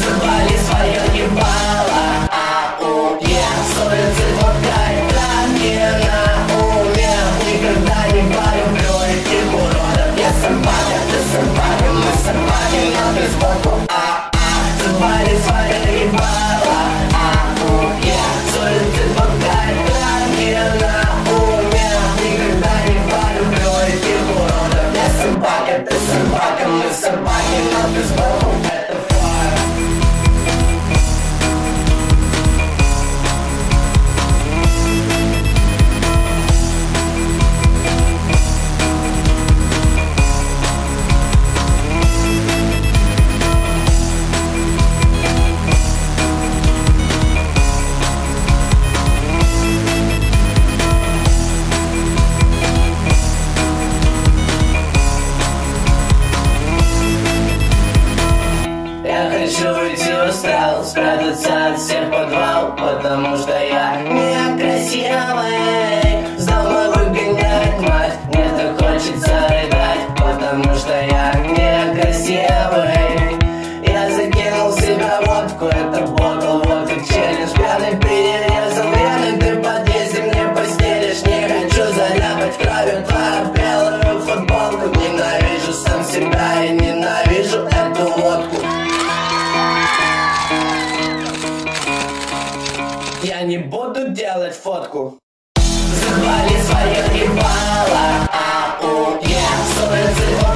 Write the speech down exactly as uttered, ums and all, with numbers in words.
Завали свое ебало, ау, я с улицы водка и не на уме. Никогда не полюблю этих уродов. Я собака, ты собака, мы собаки, но ты сбоку, а-а. Завали свое ебало, ау, я с улицы водка и не на уме. Никогда не полюблю этих уродов. Я собака, ты собака, мы собаки, но ты сбоку. Я хочу уйти, устал, спрятаться от всех подвал, потому что я некрасивый. Снова выгонять мать, мне так хочется рыдать, потому что я некрасивый. Я закинул в себя водку, это бокал, вот как челлендж. Пьяный перерезал вены, ты в подъезде мне постелишь. Не хочу заляпать кровью твою белую футболку. Ненавижу сам себя и ненавижу эту водку. Я не буду делать фотку. Завали свое ебало, ау, я с улицы.